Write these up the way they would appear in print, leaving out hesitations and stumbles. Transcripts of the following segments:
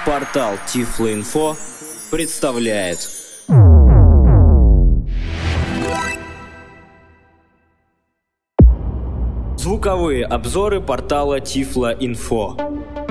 Портал Tiflo.info представляет звуковые обзоры портала Tiflo.info.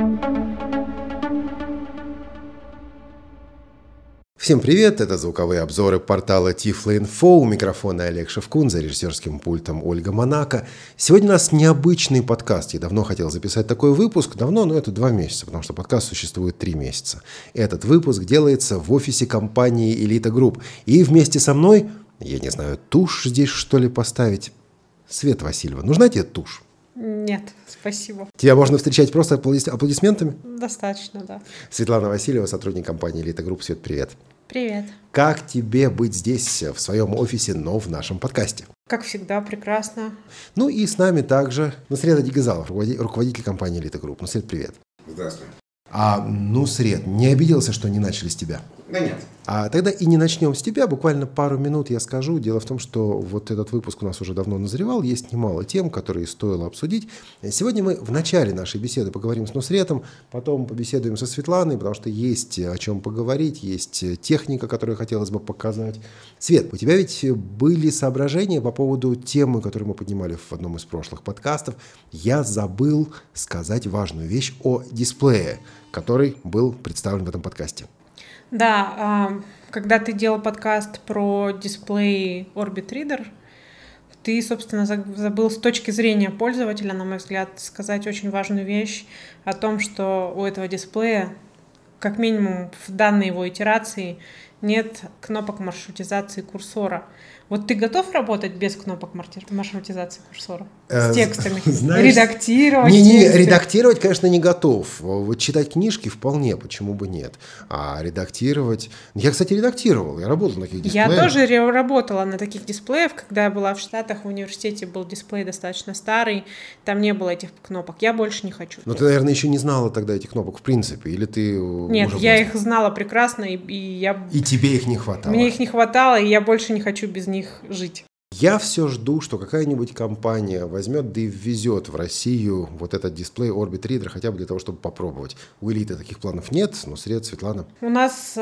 Всем привет, это звуковые обзоры портала Tiflo.info. У микрофона Олег Шевкун, за режиссерским пультом Ольга Монако. Сегодня у нас необычный подкаст. Я давно хотел записать такой выпуск. Давно, но это 2 месяца, потому что подкаст существует 3 месяца. Этот выпуск делается в офисе компании Elite Group. И вместе со мной, я не знаю, тушь здесь что ли поставить? Света Васильева, нужна тебе тушь? Нет, спасибо. Тебя можно встречать просто аплодисментами? Достаточно, да. Светлана Васильева, сотрудник компании Elite Group. Свет, привет. Привет. Как тебе быть здесь, в своем офисе, но в нашем подкасте? Как всегда, прекрасно. Ну и с нами также Нусрет Адигазалов, руководитель компании Elite Group. Нусрет, привет. Здравствуй. Нусрет, не обиделся, что не начали с тебя? Да нет. Тогда и не начнем с тебя, буквально пару минут я скажу. Дело в том, что вот этот выпуск у нас уже давно назревал, есть немало тем, которые стоило обсудить. Сегодня мы в начале нашей беседы поговорим с Нусретом, потом побеседуем со Светланой, потому что есть о чем поговорить, есть техника, которую хотелось бы показать. Свет, у тебя ведь были соображения по поводу темы, которую мы поднимали в одном из прошлых подкастов. Я забыл сказать важную вещь о дисплее, который был представлен в этом подкасте. Да, когда ты делал подкаст про дисплей Orbit Reader, ты, собственно, забыл с точки зрения пользователя, на мой взгляд, сказать очень важную вещь о том, что у этого дисплея, как минимум в данной его итерации, нет кнопок маршрутизации курсора. Вот ты готов работать без кнопок маршрутизации курсора? С текстами? Редактировать? Редактировать, конечно, не готов. Вот читать книжки вполне, почему бы нет. А редактировать... Я, кстати, редактировал, я работал на таких дисплеях. Я тоже работала на таких дисплеях. Когда я была в Штатах, в университете был дисплей достаточно старый, там не было этих кнопок. Я больше не хочу. Но ты, наверное, еще не знала тогда этих кнопок в принципе, или ты... Нет, я их знала прекрасно, и я... И тебе их не хватало? Мне их не хватало, и я больше не хочу без них жить. Я все жду, что какая-нибудь компания возьмет, да и ввезет в Россию вот этот дисплей Orbit Reader, хотя бы для того, чтобы попробовать. У Элиты таких планов нет, но Светлана. У нас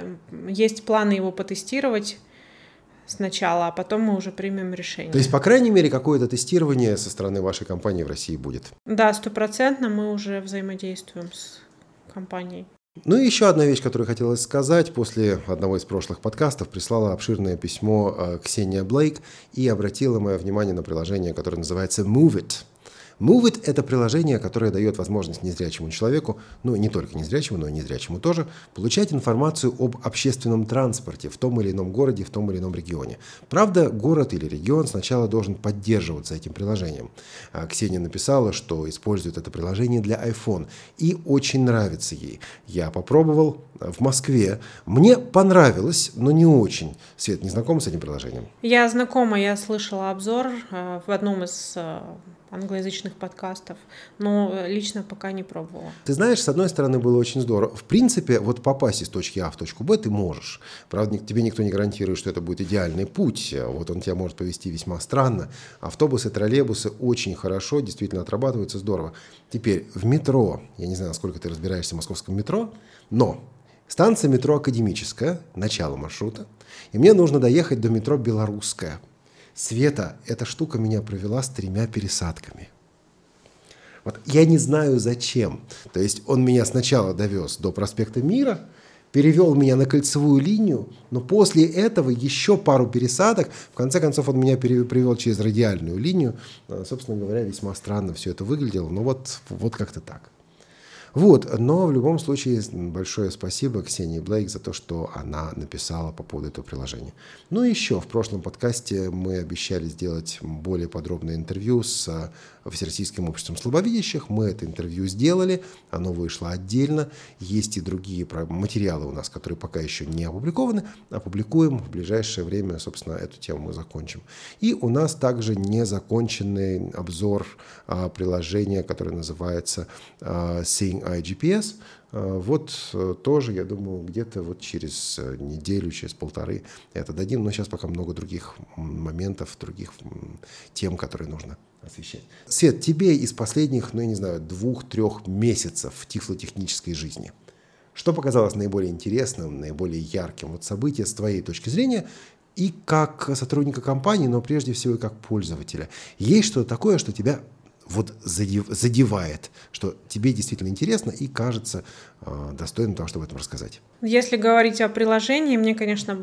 есть планы его потестировать сначала, а потом мы уже примем решение. То есть, по крайней мере, какое-то тестирование со стороны вашей компании в России будет? Да, 100% мы уже взаимодействуем с компанией. Ну и еще одна вещь, которую хотелось сказать. После одного из прошлых подкастов прислала обширное письмо Ксения Блейк и обратила мое внимание на приложение, которое называется Move It. Move It – это приложение, которое дает возможность незрячему человеку, ну не только незрячему, но и незрячему тоже, получать информацию об общественном транспорте в том или ином городе, в том или ином регионе. Правда, город или регион сначала должен поддерживаться этим приложением. Ксения написала, что использует это приложение для iPhone и очень нравится ей. Я попробовал в Москве. Мне понравилось, но не очень. Свет, не знакома с этим приложением? Я знакома, я слышала обзор в одном из англоязычных подкастов, но лично пока не пробовала. Ты знаешь, с одной стороны, было очень здорово. В принципе, вот попасть из точки А в точку Б ты можешь. Правда, тебе никто не гарантирует, что это будет идеальный путь. Вот он тебя может повести весьма странно. Автобусы, троллейбусы очень хорошо, действительно отрабатываются здорово. Теперь в метро, я не знаю, насколько ты разбираешься в московском метро, но станция метро Академическая, начало маршрута, и мне нужно доехать до метро Белорусская. Света, эта штука меня провела с 3 пересадками. Вот я не знаю зачем. То есть он меня сначала довез до проспекта Мира, перевел меня на кольцевую линию, но после этого еще пару пересадок. В конце концов он меня привел через радиальную линию. Собственно говоря, весьма странно все это выглядело, но вот как-то так. Вот, но в любом случае большое спасибо Ксении Блейк за то, что она написала по поводу этого приложения. Ну и еще в прошлом подкасте мы обещали сделать более подробное интервью с Всероссийским обществом слабовидящих. Мы это интервью сделали, оно вышло отдельно. Есть и другие материалы у нас, которые пока еще не опубликованы. Опубликуем в ближайшее время, собственно, эту тему мы закончим. И у нас также незаконченный обзор приложения, которое называется Seeing Eye GPS. Вот тоже, я думаю, где-то вот через неделю, через 1,5 это дадим. Но сейчас пока много других моментов, других тем, которые нужно освещать. Свет, тебе из последних, 2-3 месяцев тифлотехнической жизни Что показалось наиболее интересным, наиболее ярким вот событие с твоей точки зрения и как сотрудника компании, но прежде всего и как пользователя? Есть что-то такое, что тебя вот задевает, что тебе действительно интересно и кажется достойным того, чтобы об этом рассказать? Если говорить о приложениях, мне, конечно,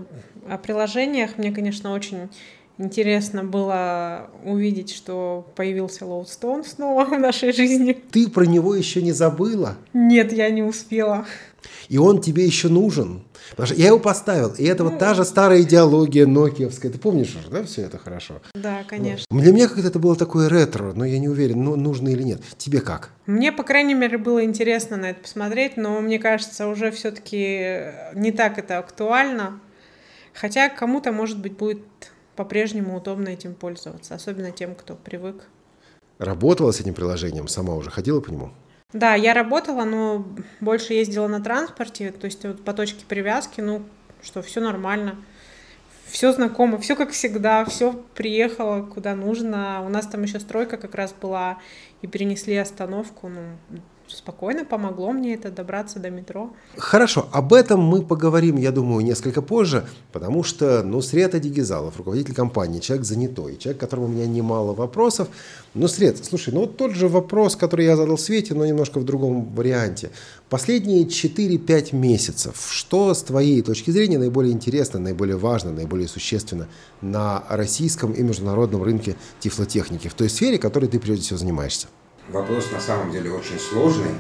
очень интересно было увидеть, что появился Lodestone снова в нашей жизни. Ты про него еще не забыла? Нет, я не успела. И он тебе еще нужен. Потому что я его поставил, и это вот та же старая идеология нокиевская. Ты помнишь уже, да, все это хорошо? Да, конечно. Вот. Для меня как-то это было такое ретро, но я не уверен, нужно или нет. Тебе как? Мне, по крайней мере, было интересно на это посмотреть, но мне кажется, уже все-таки не так это актуально. Хотя кому-то, может быть, будет по-прежнему удобно этим пользоваться, особенно тем, кто привык. Работала с этим приложением, сама уже ходила по нему? Да, я работала, но больше ездила на транспорте, то есть вот по точке привязки, все нормально, все знакомо, все как всегда, все приехало куда нужно. У нас там еще стройка как раз была, и перенесли остановку, спокойно помогло мне это добраться до метро. Хорошо, об этом мы поговорим, я думаю, несколько позже, потому что Нусрет Адигизалов, руководитель компании, человек занятой, человек, к которому у меня немало вопросов. Нусрет, слушай, вот тот же вопрос, который я задал Свете, но немножко в другом варианте. Последние 4-5 месяцев, что с твоей точки зрения наиболее интересно, наиболее важно, наиболее существенно на российском и международном рынке тифлотехники, в той сфере, которой ты прежде всего занимаешься? Вопрос на самом деле очень сложный,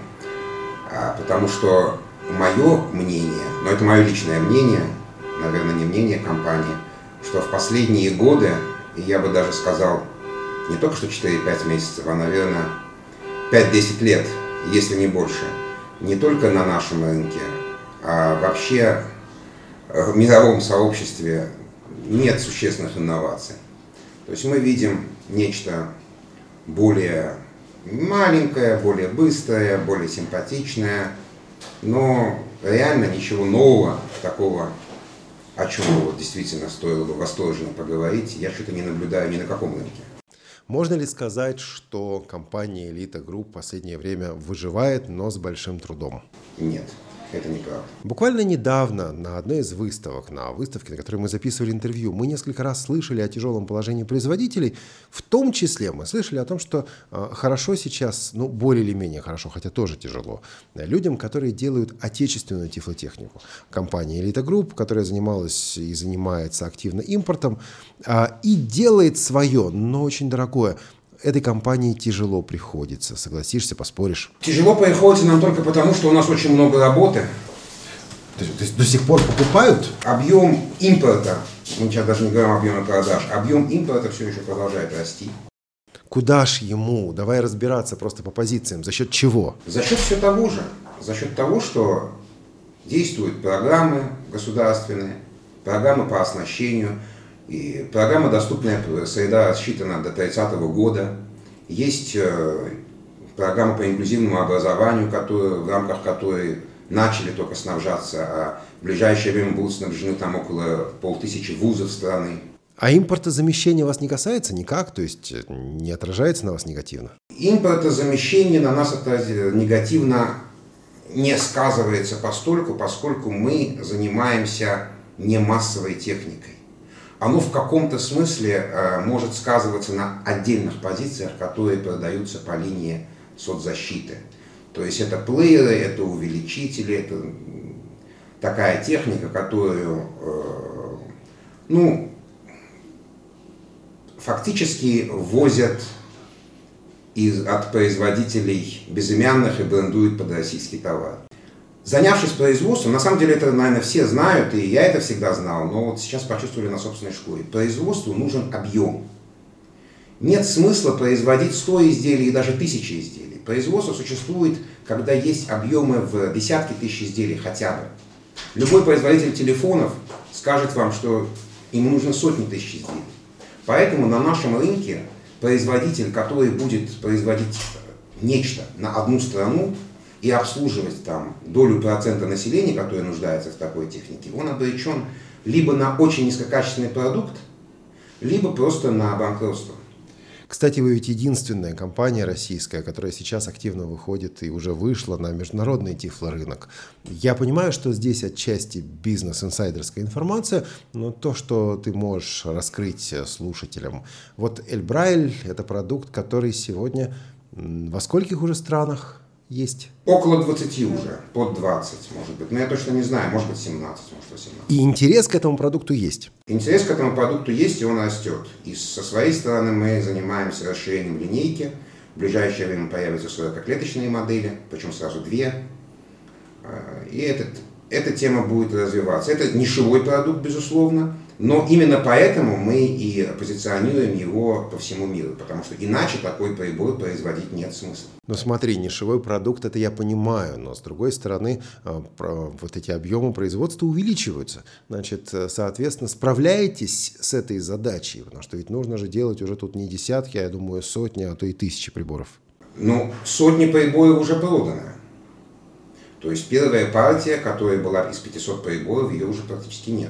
потому что мое мнение, но это мое личное мнение, наверное, не мнение компании, что в последние годы, и я бы даже сказал, не только что 4-5 месяцев, а, наверное, 5-10 лет, если не больше, не только на нашем рынке, а вообще в мировом сообществе нет существенных инноваций. То есть мы видим нечто более маленькая, более быстрая, более симпатичная, но реально ничего нового, такого, о чем вот действительно стоило бы восторженно поговорить, я что-то не наблюдаю ни на каком рынке. Можно ли сказать, что компания Elite Group в последнее время выживает, но с большим трудом? Нет. Это неправда. Буквально недавно на одной из выставок, на выставке, на которой мы записывали интервью, мы несколько раз слышали о тяжелом положении производителей. В том числе мы слышали о том, что хорошо сейчас, более или менее хорошо, хотя тоже тяжело, людям, которые делают отечественную тифлотехнику. Компания Elite Group, которая занималась и занимается активно импортом, и делает свое, но очень дорогое. Этой компании тяжело приходится, согласишься, поспоришь? Тяжело приходится нам только потому, что у нас очень много работы. То есть до сих пор покупают? Объем импорта, мы сейчас даже не говорим о объеме продаж, объем импорта все еще продолжает расти. Куда ж ему? Давай разбираться просто по позициям. За счет чего? За счет все того же. За счет того, что действуют программы государственные, программы по оснащению. И программа «Доступная среда» рассчитана до 30 года. Есть программа по инклюзивному образованию, в рамках которой начали только снабжаться, а в ближайшее время будут снабжены там около 500 вузов страны. А импортозамещение вас не касается никак? То есть не отражается на вас негативно? Импортозамещение на нас негативно не сказывается поскольку мы занимаемся не массовой техникой. Оно в каком-то смысле может сказываться на отдельных позициях, которые продаются по линии соцзащиты. То есть это плееры, это увеличители, это такая техника, которую фактически возят от производителей безымянных и брендуют под российский товар. Занявшись производством, на самом деле это, наверное, все знают, и я это всегда знал, но вот сейчас почувствовали на собственной шкуре. Производству нужен объем. Нет смысла производить 100 изделий и даже 1000 изделий. Производство существует, когда есть объемы в десятки тысяч изделий хотя бы. Любой производитель телефонов скажет вам, что ему нужно сотни тысяч изделий. Поэтому на нашем рынке производитель, который будет производить нечто на одну страну, и обслуживать там долю процента населения, которое нуждается в такой технике, он обречен либо на очень низкокачественный продукт, либо просто на банкротство. Кстати, вы ведь единственная компания российская, которая сейчас активно выходит и уже вышла на международный тифлорынок. Я понимаю, что здесь отчасти бизнес-инсайдерская информация, но то, что ты можешь раскрыть слушателям. Вот Эль Брайль – это продукт, который сегодня во скольких уже странах есть? Около 20 уже, под 20, может быть. Но я точно не знаю, может быть 17, может 18. И интерес к этому продукту есть? Интерес к этому продукту есть, и он растет. И со своей стороны мы занимаемся расширением линейки. В ближайшее время появятся ширококлеточные модели, причем сразу 2. И эта тема будет развиваться. Это нишевой продукт, безусловно, но именно поэтому мы и позиционируем его по всему миру, потому что иначе такой прибор производить нет смысла. Ну смотри, нишевой продукт, это я понимаю, но с другой стороны, вот эти объемы производства увеличиваются. Значит, соответственно, справляетесь с этой задачей, потому что ведь нужно же делать уже тут не десятки, а я думаю, сотни, а то и тысячи приборов. Ну, сотни приборов уже проданы. То есть первая партия, которая была из 500 приборов, ее уже практически нет.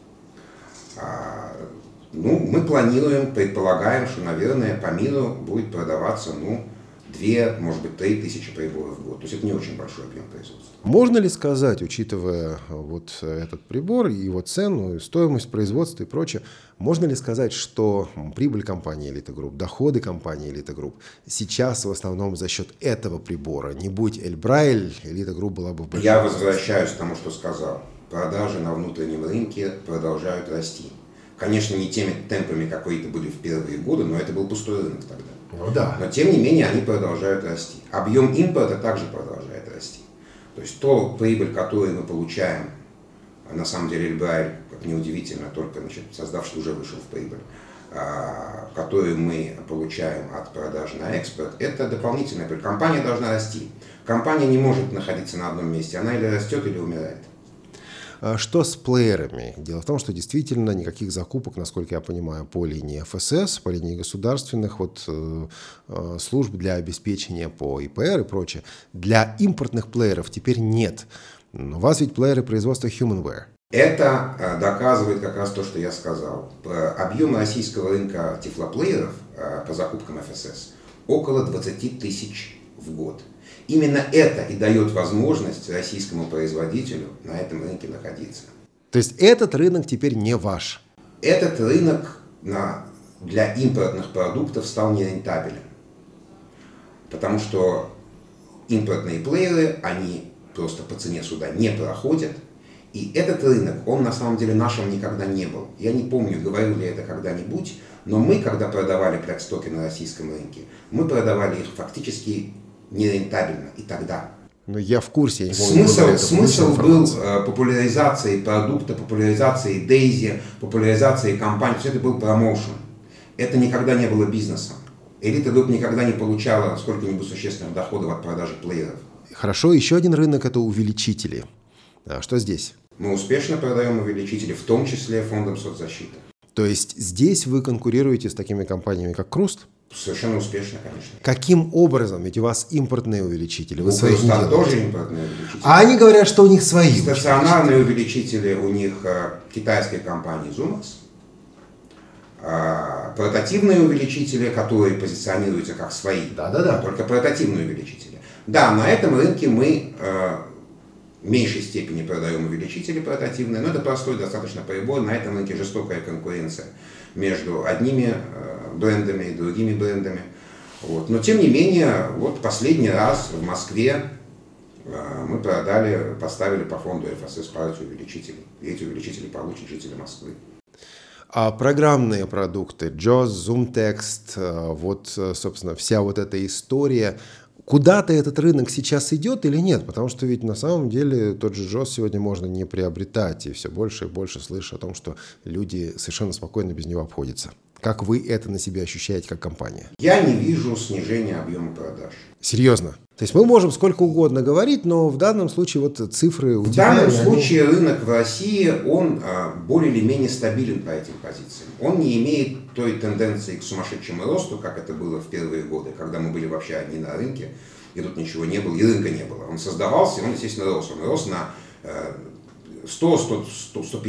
Мы планируем, предполагаем, что, наверное, по миру будет продаваться 2, может быть, 3 тысячи приборов в год. То есть это не очень большой объем производства. Можно ли сказать, учитывая вот этот прибор, его цену, и стоимость производства и прочее, можно ли сказать, что прибыль компании Elite Group, доходы компании Elite Group сейчас в основном за счет этого прибора? Не будь Эль Брайль, Elite Group была бы в большом. Я возвращаюсь к тому, что сказал. Продажи на внутреннем рынке продолжают расти. Конечно, не теми темпами, какие это были в первые годы, но это был пустой рынок тогда. Ну, да. Но тем не менее они продолжают расти. Объем импорта также продолжает расти. То есть прибыль, которую мы получаем, на самом деле Эль Брайль, как неудивительно, только создавший уже вышел в прибыль, которую мы получаем от продажи на экспорт, это дополнительная прибыль. Компания должна расти. Компания не может находиться на одном месте. Она или растет, или умирает. Что с плеерами? Дело в том, что действительно никаких закупок, насколько я понимаю, по линии ФСС, по линии государственных служб для обеспечения по ИПР и прочее, для импортных плееров теперь нет. У вас ведь плееры производства HumanWare. Это доказывает как раз то, что я сказал. Объем российского рынка тифлоплееров по закупкам ФСС около 20 тысяч в год. Именно это и дает возможность российскому производителю на этом рынке находиться. То есть этот рынок теперь не ваш? Этот рынок для импортных продуктов стал нерентабелен. Потому что импортные плееры, они просто по цене сюда не проходят. И этот рынок, он на самом деле нашим никогда не был. Я не помню, говорил ли это когда-нибудь, но мы, когда продавали плексстоки на российском рынке, мы продавали их фактически нерентабельно и тогда. Но я в курсе. Смысл был популяризации продукта, популяризации Дейзи, популяризации компании. Все это был промоушен. Это никогда не было бизнесом. Elite Group никогда не получала сколько-нибудь существенных доходов от продажи плееров. Хорошо, еще один рынок – это увеличители. Что здесь? Мы успешно продаем увеличители, в том числе фондом соцзащиты. То есть здесь вы конкурируете с такими компаниями, как Круст? Совершенно успешно, конечно. Каким образом? Ведь у вас импортные увеличители. Вы свои не делаете. Тоже импортные увеличители. А они говорят, что у них свои. Стационарные увеличители у них китайской компании Zumax. Портативные увеличители, которые позиционируются как свои. Да. Только портативные увеличители. Да, на этом рынке мы в меньшей степени продаем увеличители портативные, но это простой достаточно прибор. На этом рынке жестокая конкуренция между одними брендами и другими брендами. Но тем не менее, последний раз в Москве мы поставили по фонду ФСС партию увеличителей. И эти увеличители получат жители Москвы. А программные продукты, JAWS, ZoomText, собственно, вся эта история, куда-то этот рынок сейчас идет или нет? Потому что ведь на самом деле тот же JAWS сегодня можно не приобретать, и все больше и больше слышу о том, что люди совершенно спокойно без него обходятся. Как вы это на себе ощущаете как компания? Я не вижу снижения объема продаж. Серьезно? То есть мы можем сколько угодно говорить, но в данном случае цифры удивляют. В данном случае рынок в России, он более или менее стабилен по этим позициям. Он не имеет той тенденции к сумасшедшему росту, как это было в первые годы, когда мы были вообще одни на рынке, и тут ничего не было, и рынка не было. Он создавался, и он, естественно, рос. Он рос на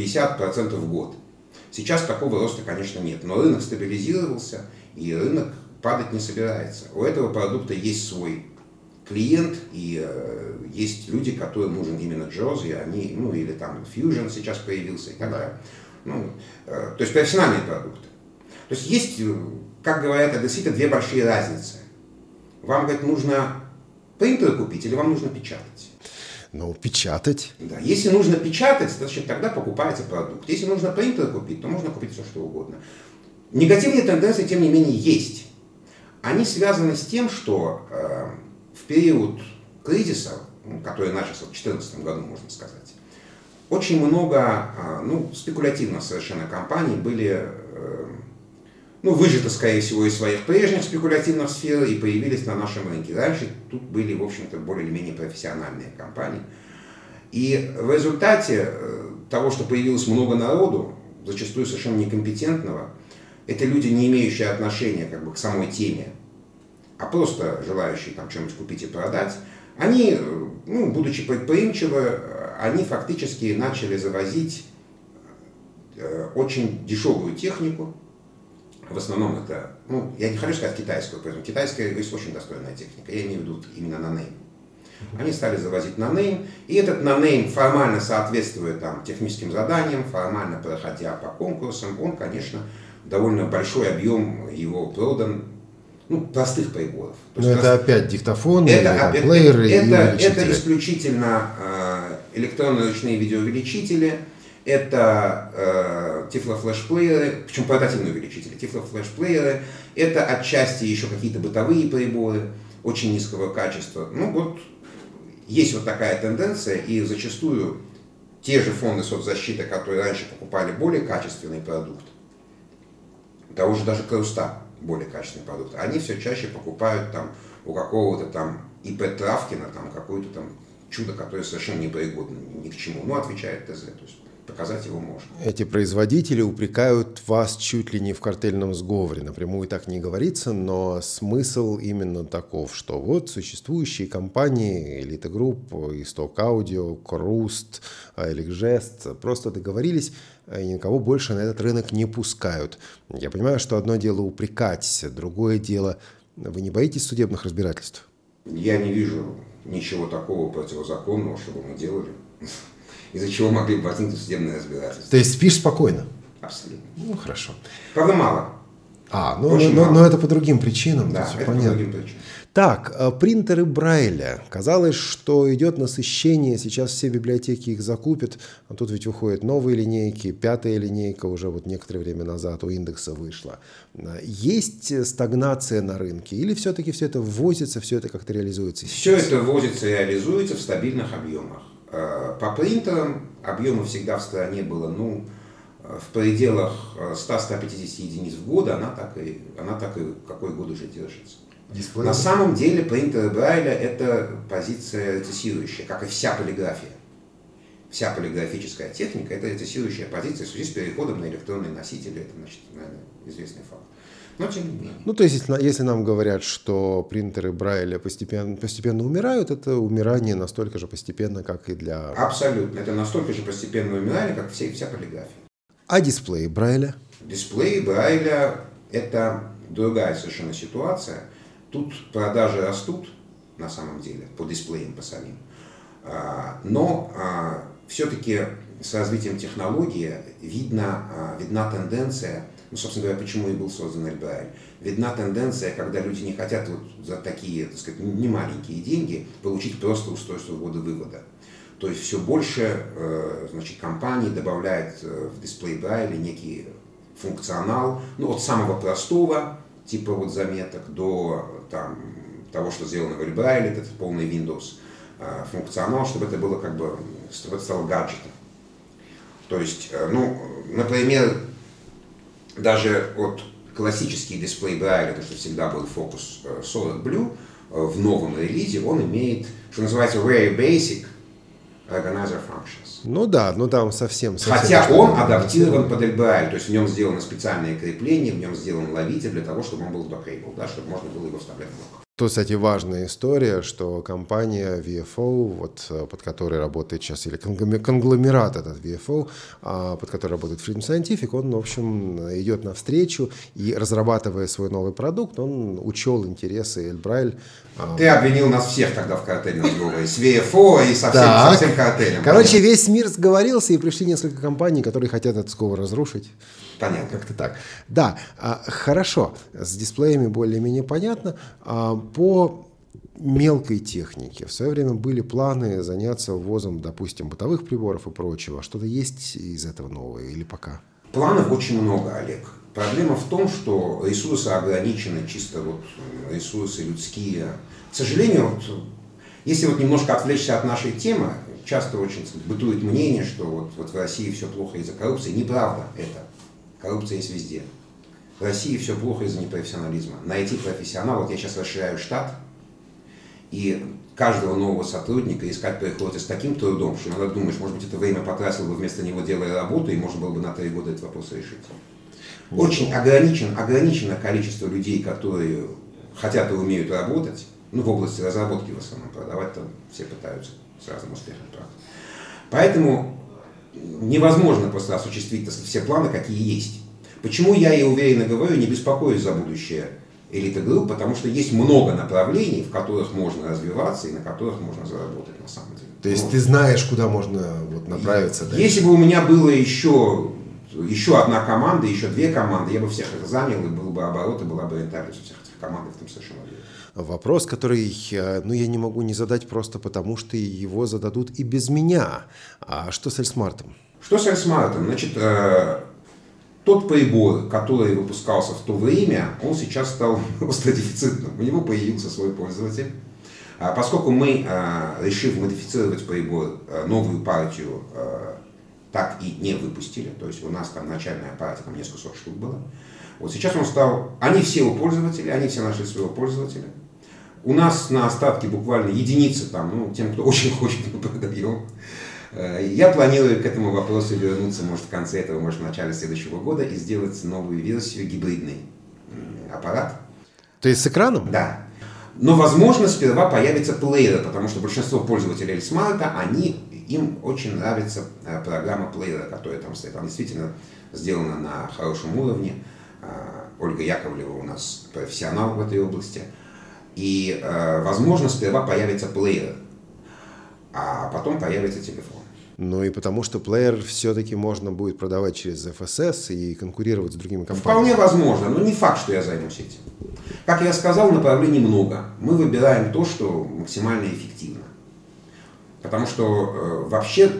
100-150% в год. Сейчас такого роста, конечно, нет, но рынок стабилизировался, и рынок падать не собирается. У этого продукта есть свой клиент, и есть люди, которым нужен именно Josie, они, ну или там Fusion сейчас появился и так далее. Ну, то есть профессиональные продукты. То есть есть, как говорят, это действительно две большие разницы. Вам, говорит, нужно принтер купить или вам нужно печатать? Ну, печатать. Да. Если нужно печатать, значит, тогда покупаете продукт. Если нужно принтер купить, то можно купить все, что угодно. Негативные тенденции, тем не менее, есть. Они связаны с тем, что в период кризиса, который начался в 2014 году, можно сказать, очень много спекулятивных совершенно компаний были выжаты, скорее всего, из своих прежних спекулятивных сфер и появились на нашем рынке. Раньше тут были, в общем-то, более или менее профессиональные компании. И в результате того, что появилось много народу, зачастую совершенно некомпетентного, это люди, не имеющие отношения как бы к самой теме, а просто желающие там что-нибудь купить и продать, они, будучи предприимчивы, они фактически начали завозить очень дешевую технику. В основном это, я не хочу сказать китайскую, поэтому китайская есть очень достойная техника, я имею в виду именно нонейм. Они стали завозить нонейм, и этот нонейм формально соответствует там техническим заданиям, формально проходя по конкурсам, он, конечно, довольно большой объем его продан, простых приборов. Но это опять диктофоны, плееры и увеличители. Это исключительно электронно-ручные видеоувеличители, это тифлофлешплееры, причем портативные увеличители, тифлофлешплееры, это отчасти еще какие-то бытовые приборы очень низкого качества. Есть вот такая тенденция, и зачастую те же фонды соцзащиты, которые раньше покупали более качественный продукт, того же даже Круста, более качественный продукт, они все чаще покупают там у какого-то там ИП Травкина там какое-то там чудо, которое совершенно непригодно ни к чему, отвечает ТЗ, то есть показать его можно. Эти производители упрекают вас чуть ли не в картельном сговоре. Напрямую так не говорится, но смысл именно таков, что вот существующие компании Elite Group, Исток Аудио, Круст, Эликжест просто договорились и никого больше на этот рынок не пускают. Я понимаю, что одно дело упрекать, другое дело, вы не боитесь судебных разбирательств? Я не вижу ничего такого противозаконного, чтобы мы делали, из-за чего могли бы возникнуть судебное разбирательство. То есть спишь спокойно? Абсолютно. Хорошо. Правда, мало. Но это по другим причинам. Да, это понятно. по другим причинам. Так, принтеры Брайля. Казалось, что идет насыщение, сейчас все библиотеки их закупят, а тут ведь выходят новые линейки, 5-я линейка уже вот некоторое время назад у индекса вышла. Есть стагнация на рынке или все-таки все это ввозится, все это как-то реализуется сейчас? Все это ввозится и реализуется в стабильных объемах. По принтерам объема всегда в стране было, в пределах 100-150 единиц в год, она так и какой год уже держится. Дисплей. На самом деле принтеры Брайля это позиция рецессирующая, как и вся полиграфия. Вся полиграфическая техника это рецессирующая позиция в связи с переходом на электронные носители, это, наверное, известный факт. Но тем не менее. То есть, если нам говорят, что принтеры Брайля постепенно умирают, это умирание настолько же постепенно, как и для... Абсолютно. Это настолько же постепенное умирание, как вся полиграфия. А дисплеи Брайля? Дисплеи Брайля это другая совершенно ситуация. Тут продажи растут, на самом деле, по дисплеям, по самим. Но все-таки с развитием технологии видна тенденция, собственно говоря, почему и был создан Эльбрайль, видна тенденция, когда люди не хотят за такие, так сказать, немаленькие деньги получить просто устройство ввода-вывода. То есть все больше компаний добавляют в дисплей Брайля некий функционал, от самого простого, типа заметок, до того, что сделано в Эльбрайле, это полный Windows функционал, чтобы это было чтобы это стало гаджетом. То есть, например, даже классический дисплей Брайля, то, что всегда был Focus 40 Blue, в новом релизе он имеет, что называется, very basic organizer functions. Там совсем Хотя он адаптирован под Эльбрайль, то есть в нем сделаны специальные крепления, в нем сделан ловитель для того, чтобы он был dockable, чтобы можно было его вставлять в блок. Тут, кстати, важная история, что компания VFO, вот, под которой работает сейчас, или конгломерат этот VFO, под которой работает Freedom Scientific, он, в общем, идет навстречу и, разрабатывая свой новый продукт, он учел интересы Эльбрайль. Ты обвинил нас всех тогда в картельном сговоре, с VFO и со всем картелем. Короче, весь мир сговорился, и пришли несколько компаний, которые хотят этот сговор разрушить. Понятно. Как-то так. Да, хорошо. С дисплеями более-менее понятно. По мелкой технике. В свое время были планы заняться ввозом, допустим, бытовых приборов и прочего. Что-то есть из этого нового или пока? Планов очень много, Олег. Проблема в том, что ресурсы ограничены, чисто вот ресурсы людские. К сожалению, вот, если вот немножко отвлечься от нашей темы, часто очень бытует мнение, что вот в России все плохо из-за коррупции. Неправда это. Коррупция есть везде. В России все плохо из-за непрофессионализма. Найти профессионала, вот я сейчас расширяю штат, и каждого нового сотрудника искать приходится с таким трудом, что иногда думаешь, может быть, это время потратил бы вместо него, делая работу, и можно было бы на 3 года этот вопрос решить. Очень ограничено количество людей, которые хотят и умеют работать, ну, в области разработки в основном, продавать там все пытаются с разным успехом, правда. Поэтому невозможно просто осуществить, так сказать, все планы, какие есть. Почему я и уверенно говорю, не беспокоюсь за будущее Elite Group, потому что есть много направлений, в которых можно развиваться и на которых можно заработать на самом деле. То есть ты знаешь, куда можно вот направиться дальше? Если бы у меня было еще одна команда, еще 2 команды, я бы всех их занял, и был бы оборот, и была бы рентабельность у всех этих команд, в этом совершенно верно. Вопрос, который я не могу не задать просто потому, что его зададут и без меня. А что с Эльсмартом? Что с Эльсмартом? Значит, тот прибор, который выпускался в то время, он сейчас стал остро дефицитным. У него появился свой пользователь. Поскольку мы, решив модифицировать прибор, новую партию так и не выпустили, то есть у нас там начальная партия, там несколько сот штук было. Вот сейчас он стал, они все у пользователей, они все нашли своего пользователя. У нас на остатке буквально единицы там, ну, тем, кто очень хочет, мы продаем. Я планирую к этому вопросу вернуться, может, в конце этого, может, в начале следующего года и сделать новую версию, гибридный аппарат. То есть с экраном? Да. Но, возможно, сперва появятся плееры, потому что большинство пользователей Эльсмарта, им очень нравится программа плеера, которая там стоит. Она действительно сделана на хорошем уровне. Ольга Яковлева у нас профессионал в этой области. И, возможно, сперва появится плеер, а потом появится телефон. Ну и потому что плеер все-таки можно будет продавать через FSS и конкурировать с другими компаниями. Вполне возможно, но не факт, что я займусь этим. Как я сказал, направлений много. Мы выбираем то, что максимально эффективно. Потому что вообще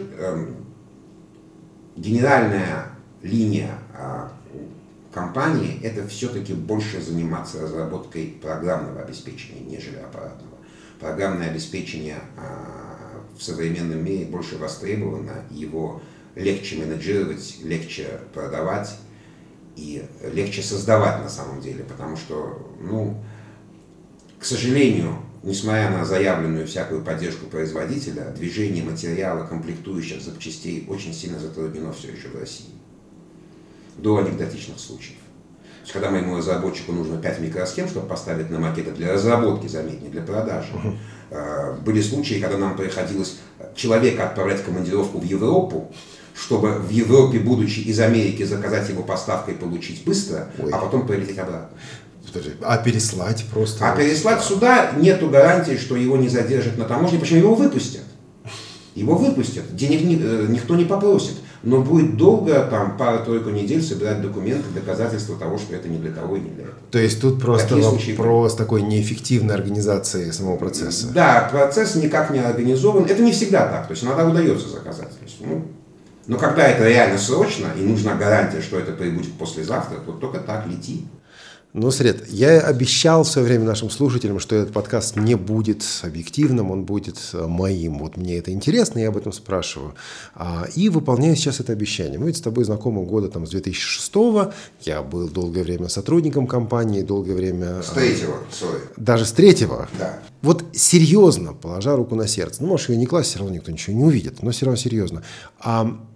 генеральная линия компании — это все-таки больше заниматься разработкой программного обеспечения, нежели аппаратного. Программное обеспечение в современном мире больше востребовано, его легче менеджировать, легче продавать и легче создавать на самом деле, потому что, ну, к сожалению, несмотря на заявленную всякую поддержку производителя, движение материала, комплектующих, запчастей очень сильно затруднено все еще в России. До анекдотичных случаев. То есть, когда моему разработчику нужно 5 микросхем, чтобы поставить на макеты для разработки, заметь, не для продажи. Были случаи, когда нам приходилось человека отправлять в командировку в Европу, чтобы в Европе, будучи из Америки, заказать его поставкой, получить быстро, а потом прилететь обратно. Подожди, а переслать просто? А переслать сюда нету гарантии, что его не задержат на таможне, почему его выпустят. Его выпустят, денег никто не попросит, но будет долго, там, пару-тройку недель собирать документы, доказательства того, что это не для того и не для этого. То есть тут просто вопрос такой неэффективной организации самого процесса. Да, процесс никак не организован, это не всегда так, то есть иногда удается заказать. Но когда это реально срочно и нужна гарантия, что это прибудет послезавтра, то только так лети. Ну, Сред, я обещал в свое время нашим слушателям, что этот подкаст не будет объективным, он будет моим. Вот мне это интересно, я об этом спрашиваю. И выполняю сейчас это обещание. Мы ведь с тобой знакомы года там, с 2006-го. Я был долгое время сотрудником компании, долгое время... С 3-го, Даже с 3-го? Да. Вот серьезно, положа руку на сердце. Ну, может, ее не класть, все равно никто ничего не увидит, но все равно серьезно.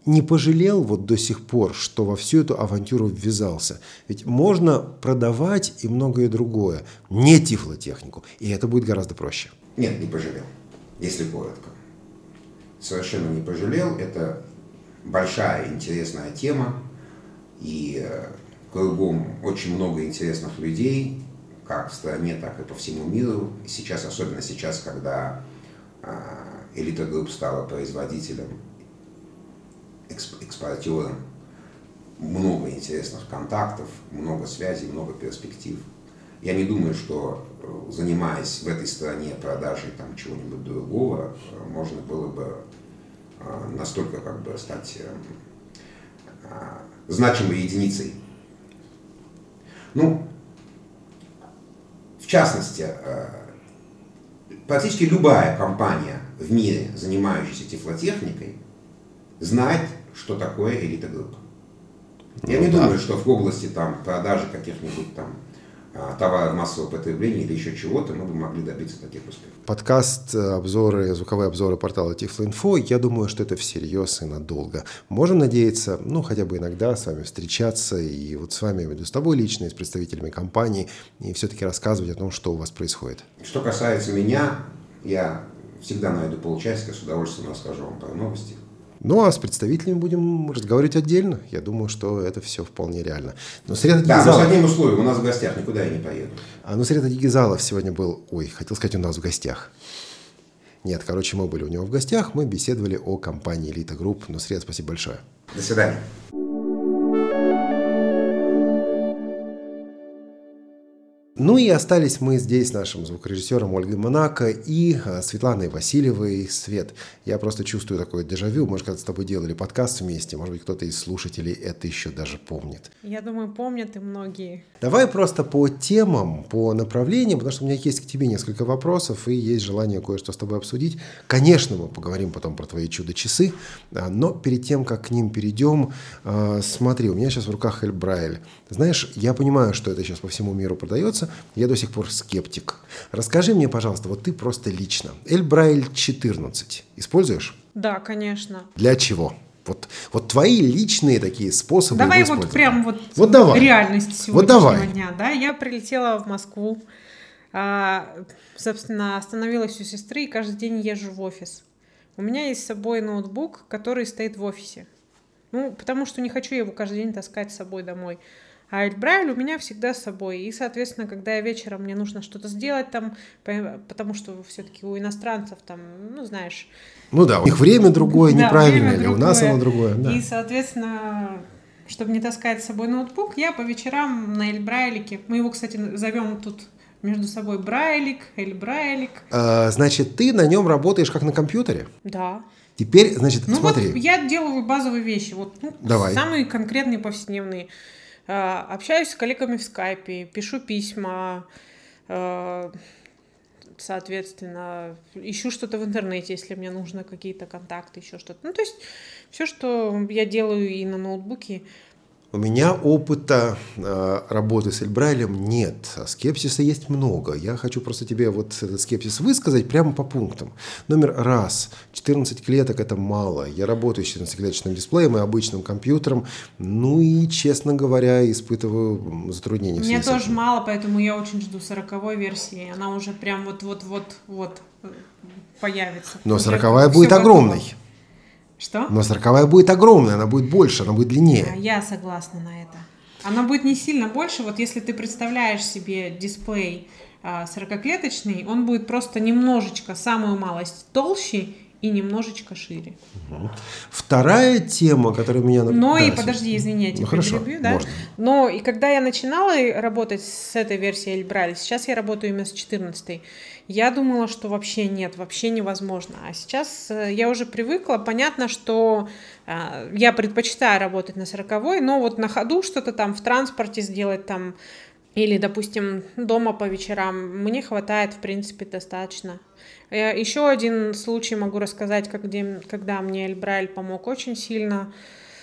не пожалел вот до сих пор, что во всю эту авантюру ввязался? Ведь можно продавать и многое другое, не тифлотехнику, и это будет гораздо проще. Нет, не пожалел, если коротко. Совершенно не пожалел. Это большая интересная тема, и кругом очень много интересных людей, как в стране, так и по всему миру. Сейчас, особенно сейчас, когда Elite Group стала производителем, экспортером, много интересных контактов, много связей, много перспектив. Я не думаю, что, занимаясь в этой стране продажей там чего-нибудь другого, можно было бы настолько как бы стать значимой единицей. Ну, в частности, практически любая компания в мире, занимающаяся тифлотехникой, знает, что такое Elite Group. Я не думаю, что в области там, продажи каких-нибудь там товаров массового потребления или еще чего-то мы бы могли добиться таких успехов. Подкаст, обзоры, звуковые обзоры портала Tiflo.info, я думаю, что это всерьез и надолго. Можем надеяться, ну, хотя бы иногда с вами встречаться и вот с вами, с тобой лично, и с представителями компании, и все-таки рассказывать о том, что у вас происходит. Что касается меня, я всегда найду полчасика, с удовольствием расскажу вам про новости. Ну, а с представителями будем разговаривать отдельно. Я думаю, что это все вполне реально. Но Сред Да, но с одним условием. У нас в гостях, никуда я не поеду. Сред Гизалов сегодня был... Ой, хотел сказать, у нас в гостях. Нет, короче, мы были у него в гостях. Мы беседовали о компании Elite Group. Сред, спасибо большое. До свидания. Ну и остались мы здесь с нашим звукорежиссером Ольгой Монако и Светланой Васильевой. Свет, я просто чувствую такое дежавю. Может, когда с тобой делали подкаст вместе, может быть, кто-то из слушателей это еще даже помнит. Я думаю, помнят и многие. Давай просто по темам, по направлениям, потому что у меня есть к тебе несколько вопросов и есть желание кое-что с тобой обсудить. Конечно, мы поговорим потом про твои чудо-часы, но перед тем, как к ним перейдем, смотри, у меня сейчас в руках Эль Брайль. Знаешь, я понимаю, что это сейчас по всему миру продается, я до сих пор скептик. Расскажи мне, пожалуйста, вот ты просто лично. Эль Брайль 14 используешь? Да, конечно. Для чего? Вот твои личные такие способы. Давай вот прям вот давай. Реальность сегодняшнего дня. Да? Я прилетела в Москву, собственно, остановилась у сестры и каждый день езжу в офис. У меня есть с собой ноутбук, который стоит в офисе. Ну, потому что не хочу его каждый день таскать с собой домой. А Эль Брайль у меня всегда с собой. И, соответственно, когда я вечером, мне нужно что-то сделать там, потому что все-таки у иностранцев там, ну, знаешь... Ну да, у них время другое, да, неправильное, время или у нас оно другое. Да. И, соответственно, чтобы не таскать с собой ноутбук, я по вечерам на Эль Брайлике, мы его, кстати, зовем тут между собой Брайлик, Эль Брайлик. Значит, ты на нем работаешь как на компьютере? Да. Теперь, значит, ну смотри. Вот я делаю базовые вещи, вот, Давай. Самые конкретные повседневные. Общаюсь с коллегами в скайпе, пишу письма, соответственно, ищу что-то в интернете, если мне нужно какие-то контакты, еще что-то. Ну, то есть все, что я делаю и на ноутбуке. У меня опыта работы с Эль Брайлем нет, а скепсиса есть много. Я хочу просто тебе вот этот скепсис высказать прямо по пунктам. Номер раз. 14 клеток – это мало. Я работаю с 14-клеточным дисплеем и обычным компьютером. Ну и, честно говоря, испытываю затруднения. Мне тоже мало, поэтому я очень жду 40-й версии. Она уже прям вот появится. Но 40-я будет огромной. Что? Но 40-я будет огромная, она будет больше, она будет длиннее. Я согласна на это. Она будет не сильно больше. Вот если ты представляешь себе дисплей 40-клеточный, он будет просто немножечко, самую малость, толще и немножечко шире. Угу. Вторая тема, которая меня... Но да, и подожди, извини, я тебя перебью, да? Можно. Но и когда я начинала работать с этой версией Эль Брайль, сейчас я работаю именно с 14-й, я думала, что вообще нет, вообще невозможно. А сейчас я уже привыкла. Понятно, что я предпочитаю работать на 40-й, но вот на ходу что-то там в транспорте сделать там или, допустим, дома по вечерам мне хватает, в принципе, достаточно. Еще один случай могу рассказать, когда мне Эль Брайль помог очень сильно.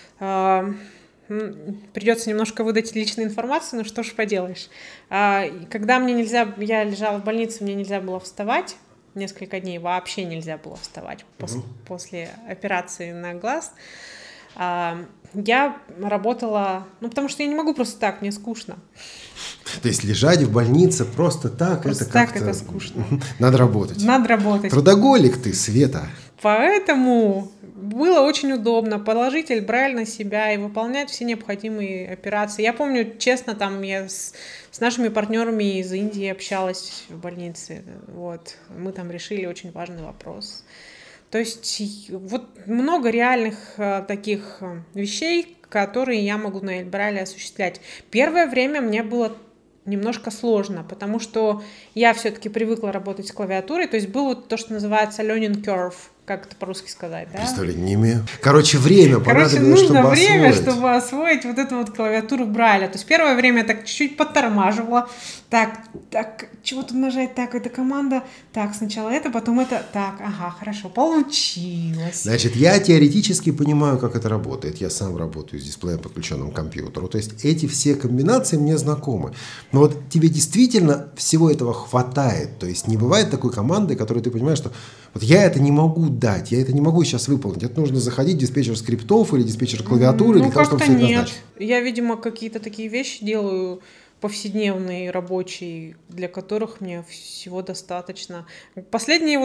Придется немножко выдать личную информацию, но что ж поделаешь. Когда я лежала в больнице, мне нельзя было вставать. Несколько дней вообще нельзя было вставать после операции на глаз. Я работала, потому что я не могу просто так, мне скучно. То есть лежать в больнице просто так, просто это так как-то... это скучно. Надо работать. Надо работать. Трудоголик ты, Света. Поэтому было очень удобно положить Эльбрайль на себя и выполнять все необходимые операции. Я помню, честно, там я с нашими партнерами из Индии общалась в больнице. Вот. Мы там решили очень важный вопрос. То есть вот много реальных таких вещей, которые я могу на Эльбрайле осуществлять. Первое время мне было немножко сложно, потому что я все-таки привыкла работать с клавиатурой, то есть был вот то, что называется learning curve, как это по-русски сказать, да? Представления не имею. Время понадобилось, нужно чтобы время, освоить. чтобы освоить вот эту вот клавиатуру Брайля. То есть первое время я так чуть-чуть подтормаживала. Так, чего тут нажать? Так, это команда. Так, сначала это, потом это. Так, ага, хорошо, получилось. Значит, я теоретически понимаю, как это работает. Я сам работаю с дисплеем, подключенным к компьютеру. То есть эти все комбинации мне знакомы. Но вот тебе действительно всего этого хватает. То есть не бывает такой команды, которой ты понимаешь, что вот я это не могу дать, я это не могу сейчас выполнить. Это нужно заходить в диспетчер скриптов или диспетчер клавиатуры для того, чтобы все это назначить. Я, видимо, какие-то такие вещи делаю повседневные, рабочие, для которых мне всего достаточно. Последнее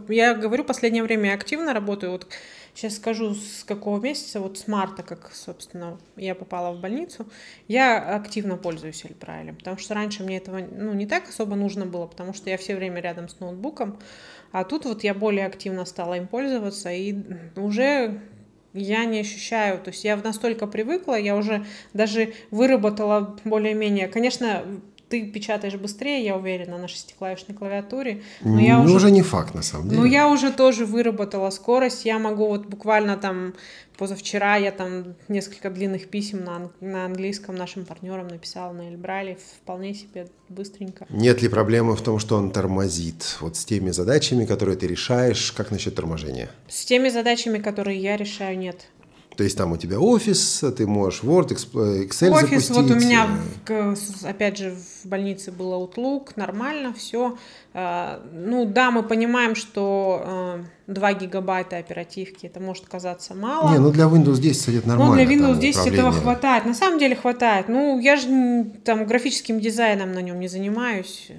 время я активно работаю. Вот сейчас скажу, с какого месяца, вот с марта, как, собственно, я попала в больницу, я активно пользуюсь Эльбрайлем, потому что раньше мне этого не так особо нужно было, потому что я все время рядом с ноутбуком, а тут вот я более активно стала им пользоваться, и уже я не ощущаю, то есть я настолько привыкла, я уже даже выработала более-менее, конечно, ты печатаешь быстрее, я уверена, на 6-клавишной клавиатуре. Но я уже не факт, на самом деле. Но я уже тоже выработала скорость. Я могу вот буквально там позавчера я там несколько длинных писем на английском нашим партнерам написала на Эльбрайле вполне себе быстренько. Нет ли проблемы в том, что он тормозит? Вот с теми задачами, которые ты решаешь, как насчет торможения? С теми задачами, которые я решаю, нет. То есть там у тебя офис, ты можешь Word, Excel офис, запустить. Вот у меня, опять же, в больнице был Outlook, нормально, все. Мы понимаем, что 2 гигабайта оперативки, это может казаться мало. Для Windows 10 это нормально. Для Windows 10 этого хватает. На самом деле хватает. Я же там графическим дизайном на нем не занимаюсь.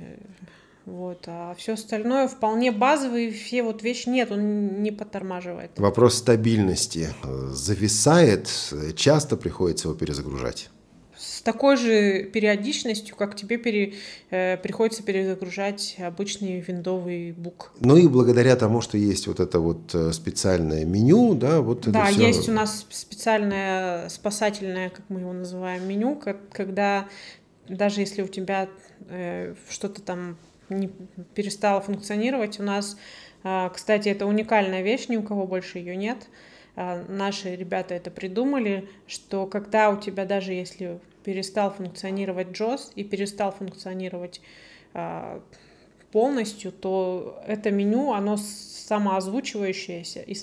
А все остальное вполне базовые, все вот вещи нет, он не подтормаживает. Вопрос стабильности. Зависает, часто приходится его перезагружать? С такой же периодичностью, как тебе приходится перезагружать обычный виндовый бук. И благодаря тому, что есть вот это вот специальное меню, да, вот это все... Да, есть у нас специальное спасательное, как мы его называем, меню, когда даже если у тебя что-то там не перестала функционировать. У нас, кстати, это уникальная вещь, ни у кого больше ее нет. Наши ребята это придумали, что когда у тебя, даже если перестал функционировать JAWS и перестал функционировать полностью, то это меню, оно самоозвучивающееся и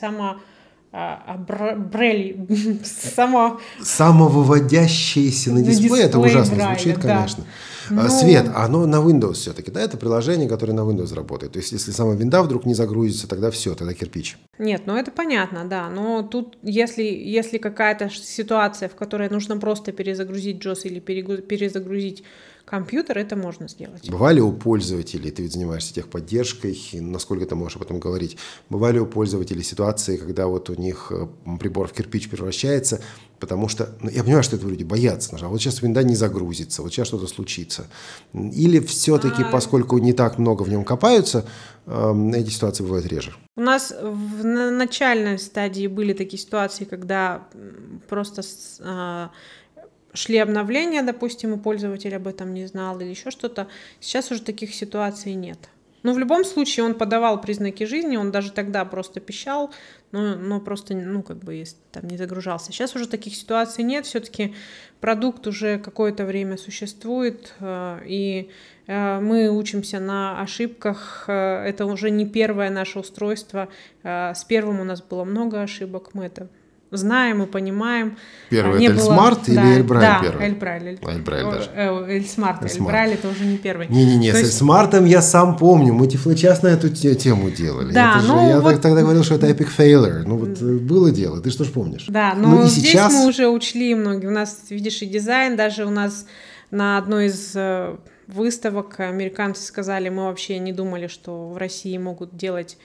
самовыводящееся на дисплей, это ужасно звучит, конечно. Да. Свет, оно на Windows все-таки, да, это приложение, которое на Windows работает. То есть, если сама винда вдруг не загрузится, тогда все, тогда кирпич. Нет, это понятно, да. Но тут, если какая-то ситуация, в которой нужно просто перезагрузить JAWS или перезагрузить компьютер, это можно сделать. Бывали у пользователей, ты ведь занимаешься техподдержкой, насколько ты можешь об этом говорить, бывали у пользователей ситуации, когда вот у них прибор в кирпич превращается, потому что, я понимаю, что это люди боятся, вот сейчас винда не загрузится, вот сейчас что-то случится. Или все-таки, поскольку не так много в нем копаются, эти ситуации бывают реже? У нас в начальной стадии были такие ситуации, когда просто шли обновления, допустим, и пользователь об этом не знал или еще что-то. Сейчас уже таких ситуаций нет. В любом случае он подавал признаки жизни, он даже тогда просто пищал, но просто, если там не загружался. Сейчас уже таких ситуаций нет, все-таки продукт уже какое-то время существует, и мы учимся на ошибках. Это уже не первое наше устройство. С первым у нас было много ошибок, мы это знаем и понимаем. Первый это Эльсмарт или Эльбрайль да, первый? Эльбрайль даже. Эльсмарт. Эльбрайль это уже не первый. Не-не-не, с Эльсмартом я сам помню. Мы Тифлочас на эту тему делали. Да, я тогда говорил, что это epic failure. Ну вот было дело, ты что ж помнишь? Да, но и здесь сейчас... мы уже учли многие. У нас, видишь, и дизайн, даже у нас на одной из выставок американцы сказали, мы вообще не думали, что в России могут делать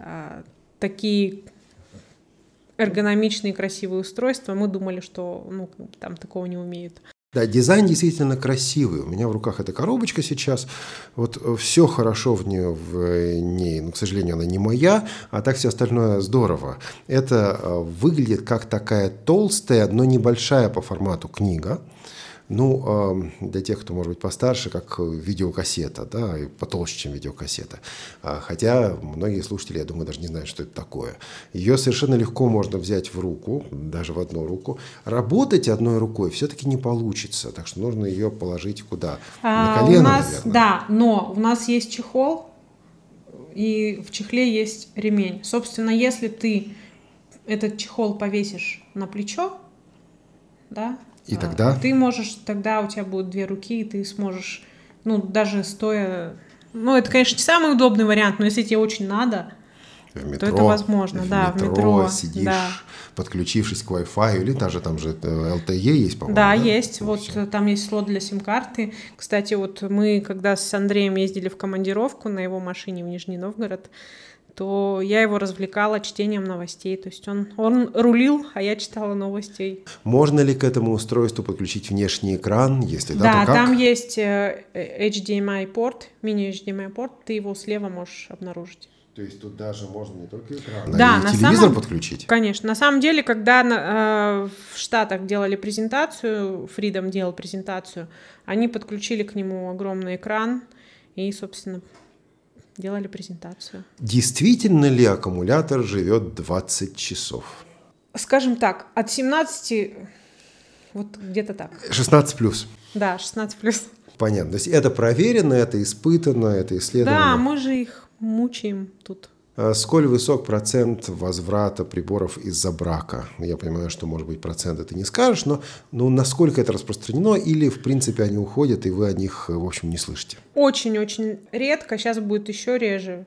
такие эргономичные красивые устройства. Мы думали, что там такого не умеют. Да, дизайн действительно красивый. У меня в руках эта коробочка сейчас. Вот все хорошо в ней, но, к сожалению, она не моя, а так все остальное здорово. Это выглядит как такая толстая, но небольшая по формату книга. Ну, для тех, кто, может быть, постарше, как видеокассета, да, и потолще, чем видеокассета. Хотя многие слушатели, я думаю, даже не знают, что это такое. Ее совершенно легко можно взять в руку, даже в одну руку. Работать одной рукой все-таки не получится, так что нужно ее положить куда? На колено, наверное. Да, но у нас есть чехол, и в чехле есть ремень. Собственно, если ты этот чехол повесишь на плечо, да, и тогда? Ты можешь, тогда у тебя будут две руки, и ты сможешь, даже стоя... это, конечно, не самый удобный вариант, но если тебе очень надо, то это возможно. В метро сидишь, подключившись к Wi-Fi, или даже там же LTE есть, по-моему. Да, есть. Вот там есть слот для сим-карты. Кстати, вот мы, когда с Андреем ездили в командировку на его машине в Нижний Новгород, то я его развлекала чтением новостей. То есть он рулил, а я читала новостей. Можно ли к этому устройству подключить внешний экран? Если да, то как? Там есть HDMI-порт, мини-HDMI-порт, ты его слева можешь обнаружить. То есть тут даже можно не только экран, да, но и телевизор подключить? Конечно. На самом деле, когда в Штатах делали презентацию, Freedom делал презентацию, они подключили к нему огромный экран и, собственно, делали презентацию. Действительно ли аккумулятор живет 20 часов? Скажем так, от 17, вот где-то так. 16+. Да, 16+. Понятно. То есть это проверено, это испытано, это исследовано. Да, мы же их мучаем тут. Сколь высок процент возврата приборов из-за брака? Я понимаю, что, может быть, проценты ты не скажешь, но насколько это распространено, или, в принципе, они уходят, и вы о них, в общем, не слышите? Очень-очень редко, сейчас будет еще реже.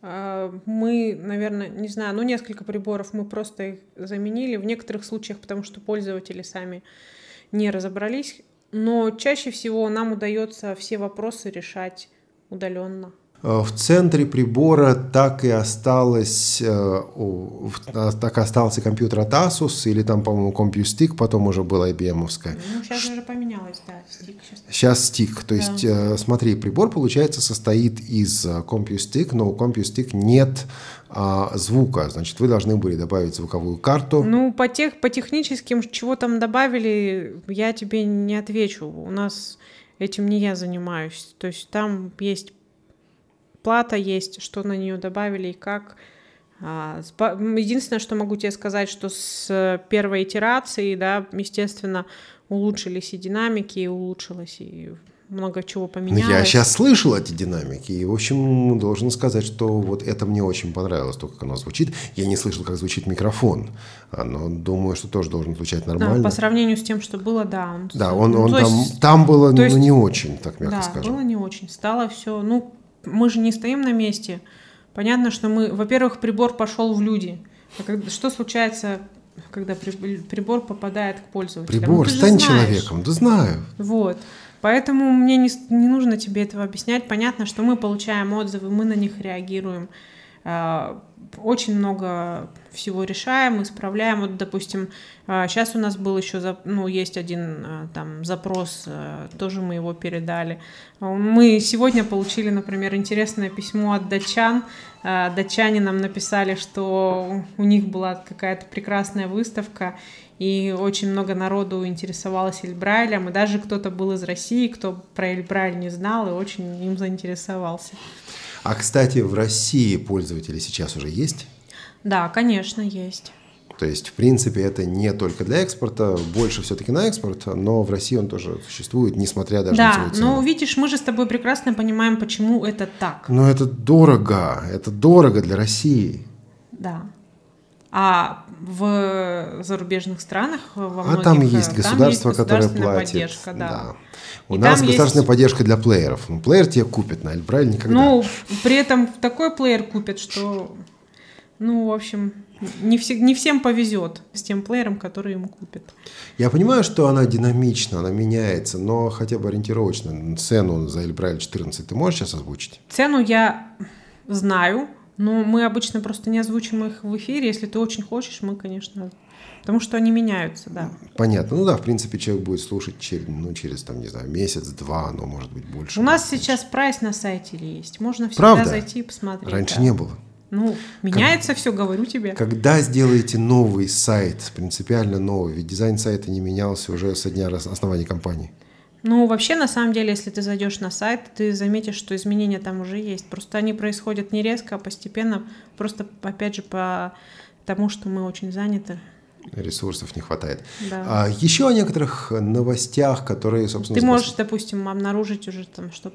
Мы, наверное, не знаю, несколько приборов мы просто их заменили, в некоторых случаях, потому что пользователи сами не разобрались, но чаще всего нам удается все вопросы решать удаленно. В центре прибора так и остался компьютер от Asus, или там, по-моему, CompuStick, потом уже была IBM-овская. Сейчас уже поменялось, да, Stick. Сейчас Stick. То есть, смотри, прибор, получается, состоит из CompuStick, но у CompuStick нет звука. Значит, вы должны были добавить звуковую карту. По техническим, чего там добавили, я тебе не отвечу. У нас этим не я занимаюсь. То есть, там есть плата есть, что на нее добавили и как. Единственное, что могу тебе сказать, что с первой итерации, да, естественно, улучшились и динамики, и улучшилось, и много чего поменялось. Я сейчас слышал эти динамики, и, в общем, должен сказать, что вот это мне очень понравилось, то, как оно звучит. Я не слышал, как звучит микрофон, но думаю, что тоже должен звучать нормально. По сравнению с тем, что было, да. Там было не очень, так мягко скажем. Да, было не очень. Стало все, мы же не стоим на месте. Понятно, что во-первых, прибор пошел в люди. Что случается, когда прибор попадает к пользователю? Прибор, стань человеком, да знаю. Вот. Поэтому мне не нужно тебе этого объяснять. Понятно, что мы получаем отзывы, мы на них реагируем. Очень много всего решаем, исправляем. Вот, допустим, сейчас у нас был еще, есть один там запрос, тоже мы его передали. Мы сегодня получили, например, интересное письмо от датчан. Датчане нам написали, что у них была какая-то прекрасная выставка, и очень много народу интересовалось Эльбрайлем, и даже кто-то был из России, кто про Эльбрайль не знал, и очень им заинтересовался. А, кстати, в России пользователи сейчас уже есть? Да, конечно, есть. То есть, в принципе, это не только для экспорта, больше все-таки на экспорт, но в России он тоже существует, несмотря даже на свою цену. Да, но видишь, мы же с тобой прекрасно понимаем, почему это так. Но это дорого для России. Да. А в зарубежных странах, во многих, там есть государство, которое платит. Поддержка, да. У нас государственная поддержка для плееров. Плеер тебе купит, на Эльбрайль никогда. При этом такой плеер купят, что, в общем, не всем повезет с тем плеером, который ему купят. Я понимаю, что она динамична, она меняется, но хотя бы ориентировочно цену за Эльбрайль 14 ты можешь сейчас озвучить? Цену я знаю, но мы обычно просто не озвучим их в эфире. Если ты очень хочешь, мы, конечно... Потому что они меняются, да. Понятно. В принципе, человек будет слушать через месяц-два, но может быть больше. У нас сейчас прайс на сайте есть. Можно всегда зайти и посмотреть. Раньше не было. Меняется все, говорю тебе. Когда сделаете новый сайт, принципиально новый, ведь дизайн сайта не менялся уже со дня основания компании. Вообще, на самом деле, если ты зайдешь на сайт, ты заметишь, что изменения там уже есть. Просто они происходят не резко, а постепенно. Просто, опять же, потому что мы очень заняты. Ресурсов не хватает. Да. Еще о некоторых новостях, которые, собственно... Ты можешь, допустим, обнаружить уже,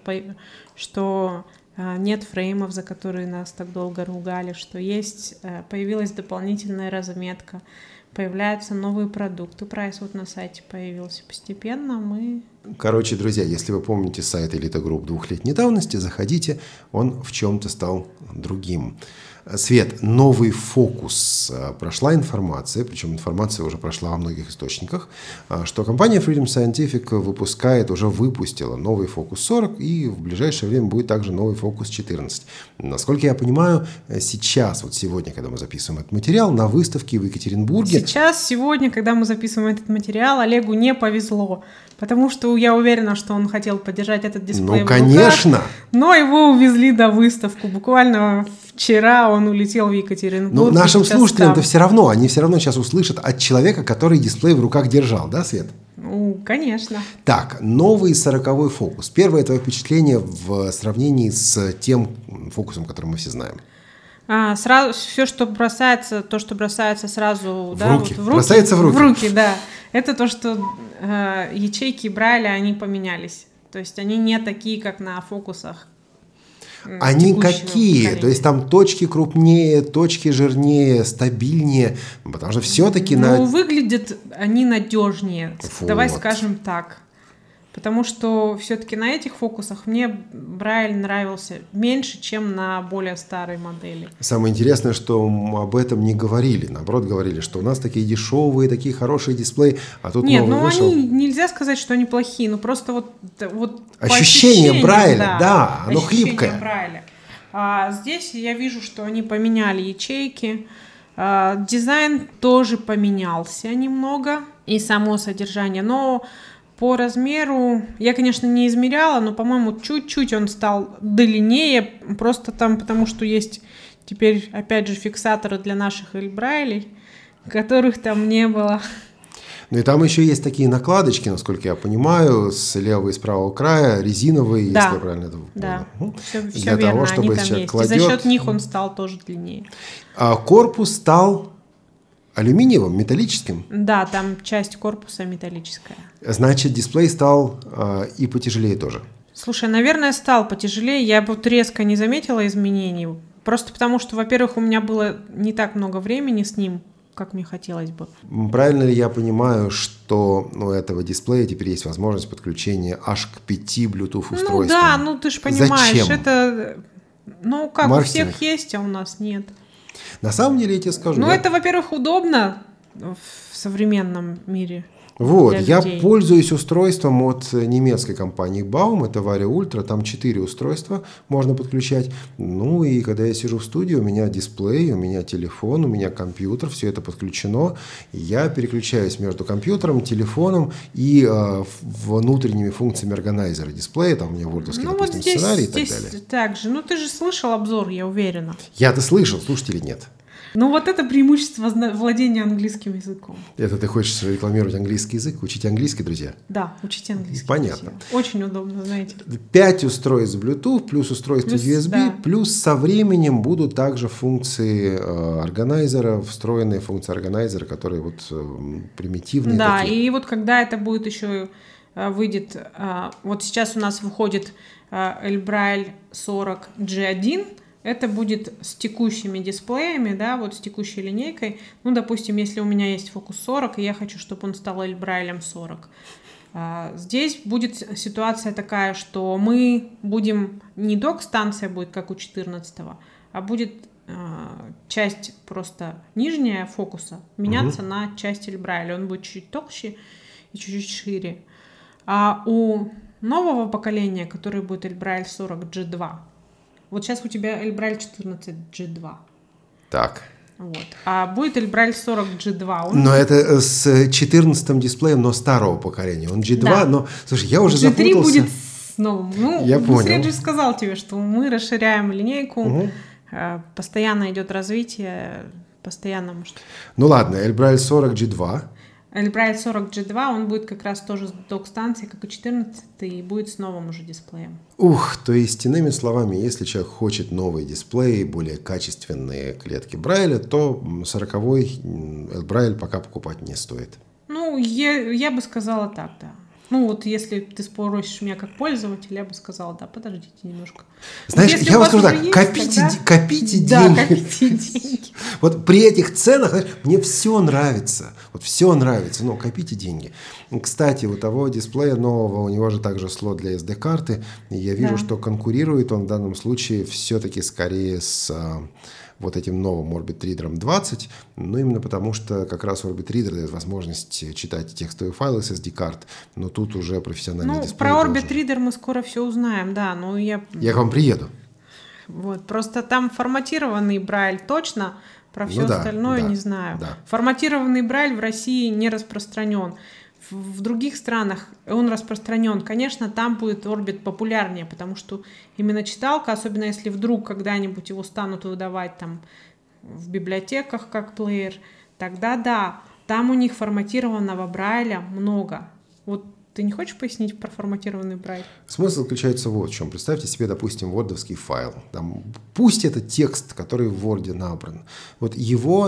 что нет фреймов, за которые нас так долго ругали, что появилась дополнительная разметка, появляются новые продукты. Прайс на сайте появился. Постепенно мы... Короче, друзья, если вы помните сайт Elite Group 2-летней давности, заходите, он в чем-то стал другим. Свет, новый фокус. Прошла информация, причем информация уже прошла во многих источниках, что компания Freedom Scientific выпустила новый фокус 40, и в ближайшее время будет также новый фокус 14. Насколько я понимаю, сегодня, когда мы записываем этот материал, на выставке в Екатеринбурге... Сегодня, когда мы записываем этот материал, Олегу не повезло, потому что я уверена, что он хотел поддержать этот дисплей в руках, конечно! Но его увезли до выставки. Буквально вчера он улетел в Екатеринбург. Нашим слушателям-то все равно, они все равно сейчас услышат от человека, который дисплей в руках держал, да, Свет? Конечно. Так, новый 40-й фокус. Первое твое впечатление в сравнении с тем фокусом, который мы все знаем? Сразу все, что бросается, сразу в руки. Бросается в руки. В руки, да. Это то, что ячейки Брайля, они поменялись. То есть они не такие, как на фокусах. Они какие? Поколения. То есть там точки крупнее, точки жирнее, стабильнее, потому что все-таки... выглядят они надежнее, давай скажем так. Потому что все-таки на этих фокусах мне Брайль нравился меньше, чем на более старой модели. Самое интересное, что об этом не говорили. Наоборот, говорили, что у нас такие дешевые, такие хорошие дисплеи, а тут Нет, новый вышел. Они нельзя сказать, что они плохие, просто ощущение Брайля, да, оно хлипкое. Брайля. Здесь я вижу, что они поменяли ячейки. Дизайн тоже поменялся немного, и само содержание, но по размеру я, конечно, не измеряла, но, по-моему, чуть-чуть он стал длиннее, просто там, потому что есть теперь, опять же, фиксаторы для наших Эльбрайлей, которых там не было. И там еще есть такие накладочки, насколько я понимаю, с левого и с правого края, резиновые, да, если я правильно это понял. Да, все для верно, того, чтобы они там есть. кладет... И за счет них он стал тоже длиннее. А корпус стал алюминиевым, металлическим? Да, там часть корпуса металлическая. Значит, дисплей стал и потяжелее тоже? Слушай, наверное, стал потяжелее. Я резко не заметила изменений. Просто потому, что, во-первых, у меня было не так много времени с ним, как мне хотелось бы. Правильно ли я понимаю, что у этого дисплея теперь есть возможность подключения аж к 5 Bluetooth устройствам? Да, ты же понимаешь, зачем? Это, как маркетинг. У всех есть, а у нас нет. На самом деле, я тебе скажу... это, во-первых, удобно в современном мире. Я пользуюсь устройством от немецкой компании Baum, это Vario Ultra, там 4 устройства можно подключать. И когда я сижу в студии, у меня дисплей, у меня телефон, у меня компьютер, все это подключено. Я переключаюсь между компьютером, телефоном и внутренними функциями органайзера дисплея. Там у меня вордовский, допустим, сценарий и так далее. Так же. Ты же слышал обзор, я уверена. Я-то слышал, слушатели нет. Это преимущество владения английским языком. Это ты хочешь рекламировать английский язык? Учите английский, друзья? Да, учите английский. Понятно. Друзья. Очень удобно, знаете. 5 устройств Bluetooth, плюс устройство USB, плюс со временем будут также функции органайзера, встроенные функции органайзера, которые примитивные. Да, такие. и когда это будет еще выйдет, сейчас у нас выходит Elbrail 40 G1, это будет с текущими дисплеями, да, вот с текущей линейкой. Ну, допустим, если у меня есть Focus 40, и я хочу, чтобы он стал Braille 40. Здесь будет ситуация такая, что мы будем, не док-станция будет, как у 14-го, а будет часть просто нижняя фокуса меняться на часть Braille. Он будет чуть-чуть толще и чуть-чуть шире. А у нового поколения, который будет Braille 40 G2, вот сейчас у тебя Braille 14 G2. Так. Вот. А будет Braille 40 G2. Но это с 14-м дисплеем, но старого поколения. Он G2, да. Но, слушай, я уже G3 запутался. будет с новым. Ну, я понял. Сред же сказал тебе, что мы расширяем линейку, постоянно идет развитие, постоянно может... Ну ладно, Braille 40 G2. Braille 40 G2, он будет как раз тоже с док-станцией, как и 14, и будет с новым уже дисплеем. То есть, иными словами, если человек хочет новый дисплей, более качественные клетки Брайля, то 40-й Braille пока покупать не стоит. Ну, я бы сказала так, да. Ну, вот если ты спросишь меня как пользователь, я бы сказала, да, подождите немножко. Знаешь, я вам скажу так, есть, копите деньги. Да, копите деньги. Вот при этих ценах, знаешь, мне все нравится. Вот все нравится, но копите деньги. Кстати, у того дисплея нового, у него же также слот для SD-карты. И я вижу, что конкурирует он в данном случае все-таки скорее с... вот этим новым Orbit Reader 20, но именно потому, что как раз Orbit Reader дает возможность читать текстовые файлы с SD-карт, но тут уже профессиональный дисплей. Про Orbit Reader мы скоро все узнаем, да, но я к вам приеду. Вот, просто там форматированный Braille точно, про все остальное не знаю. Да. Форматированный Braille в России не распространен. В других странах он распространен. Конечно, там будет Orbit популярнее, потому что именно читалка, особенно если вдруг когда-нибудь его станут выдавать там в библиотеках как плеер, тогда да, там у них форматированного Брайля много. Вот ты не хочешь пояснить про форматированный Брайль? Смысл заключается вот в чем. Представьте себе, допустим, вордовский файл. Там, пусть это текст, который в Word набран. Вот его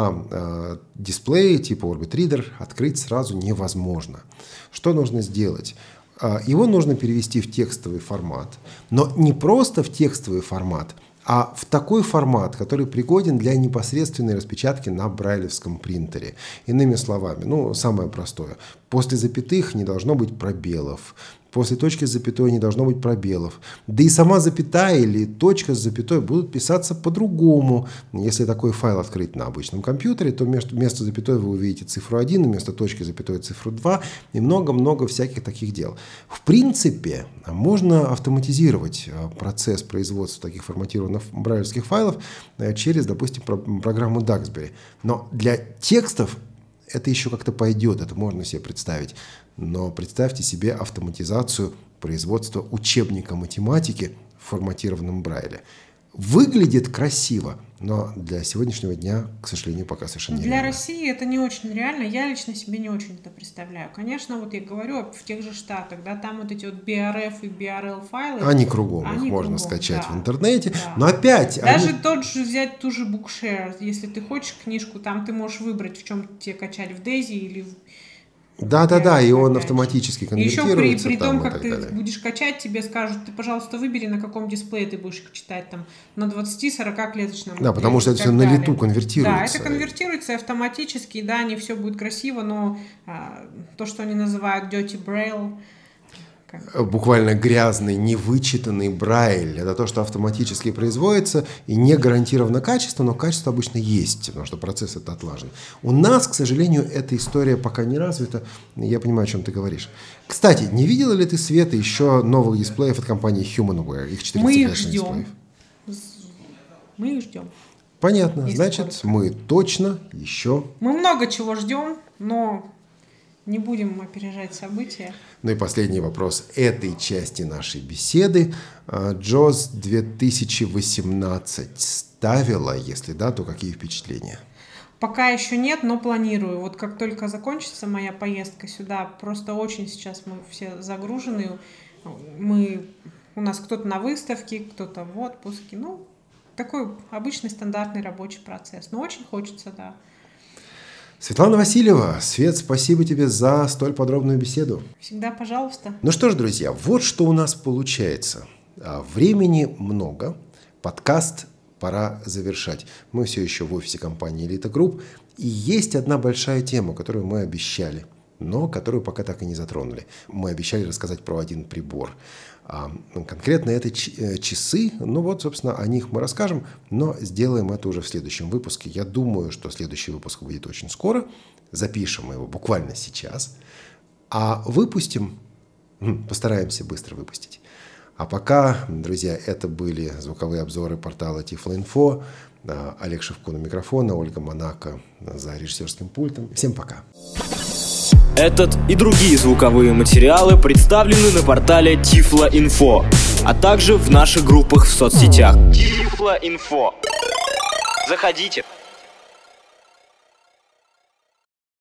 на дисплее типа Orbit Reader открыть сразу невозможно. Что нужно сделать? Его нужно перевести в текстовый формат. Но не просто в текстовый формат, а в такой формат, который пригоден для непосредственной распечатки на брайлевском принтере. Иными словами, самое простое. После запятых не должно быть пробелов. После точки с запятой не должно быть пробелов. Да и сама запятая или точка с запятой будут писаться по-другому. Если такой файл открыть на обычном компьютере, то вместо запятой вы увидите цифру 1, вместо точки с запятой цифру 2 и много-много всяких таких дел. В принципе, можно автоматизировать процесс производства таких форматированных брайлевских файлов через, допустим, программу Duxbury. Но для текстов это еще как-то пойдет, это можно себе представить. Но представьте себе автоматизацию производства учебника математики в форматированном Брайле. Выглядит красиво, но для сегодняшнего дня, к сожалению, пока совершенно нереально. Для России это не очень реально. Я лично себе не очень это представляю. Конечно, вот я говорю, в тех же Штатах, да, там вот эти вот BRF и BRL файлы. Они кругом, их можно скачать в интернете. Да. Но опять... Даже взять ту же Bookshare. Если ты хочешь книжку, там ты можешь выбрать, в чем тебе качать, в Daisy или в... Да, и он автоматически конвертируется. Еще при том, как ты будешь качать, тебе скажут, ты, пожалуйста, выбери, на каком дисплее ты будешь читать, там, на 20-40 клеточном. Да, потому что это все на лету конвертируется. Да, это конвертируется автоматически, да, не все будет красиво, но то, что они называют dirty braille, буквально грязный, невычитанный Брайль. Это то, что автоматически производится и не гарантировано качество, но качество обычно есть, потому что процесс это отлажен. У нас, к сожалению, эта история пока не развита. Я понимаю, о чем ты говоришь. Кстати, не видела ли ты, Света, еще новых дисплеев от компании Humanware? Их 400 дисплеев. Мы их ждем. Понятно. Значит, мы точно еще... Мы много чего ждем, но... Не будем опережать события. Ну и последний вопрос этой части нашей беседы. JAWS 2018 ставила? Если да, то какие впечатления? Пока еще нет, но планирую. Вот как только закончится моя поездка сюда, просто очень сейчас мы все загружены. У нас кто-то на выставке, кто-то в отпуске. Такой обычный стандартный рабочий процесс. Но очень хочется, да. Светлана Васильева, Свет, спасибо тебе за столь подробную беседу. Всегда пожалуйста. Ну что ж, друзья, вот что у нас получается. Времени много, подкаст пора завершать. Мы все еще в офисе компании «Элита Групп». И есть одна большая тема, которую мы обещали, но которую пока так и не затронули. Мы обещали рассказать про один прибор. Конкретно это часы. Ну вот, собственно, о них мы расскажем, но сделаем это уже в следующем выпуске. Я думаю, что следующий выпуск выйдет очень скоро. Запишем мы его буквально сейчас. А выпустим, постараемся быстро выпустить. А пока, друзья, это были звуковые обзоры портала Tiflo.info. Олег Шевкун у микрофона, Ольга Монако за режиссерским пультом. Всем пока. Этот и другие звуковые материалы представлены на портале Tiflo.info, а также в наших группах в соцсетях. Tiflo.info. Заходите.